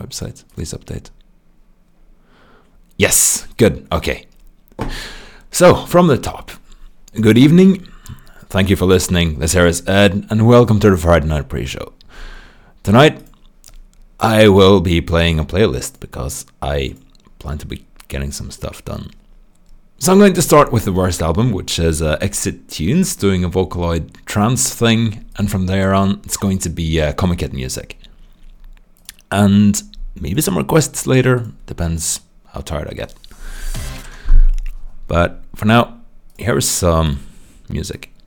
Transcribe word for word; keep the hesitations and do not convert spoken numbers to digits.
website. Please update. Yes, good. Okay. So, from the top. Good evening. Thank you for listening. This here is Ed, and welcome to the Friday Night Pre-Show. Tonight, I will be playing a playlist because I plan to be getting some stuff done. So I'm going to start with the worst album, which is uh, Exit Tunes doing a Vocaloid trance thing, and from there on, it's going to be uh, Comic Kid music. And maybe some requests later, depends how tired I get. But for now, here's some music.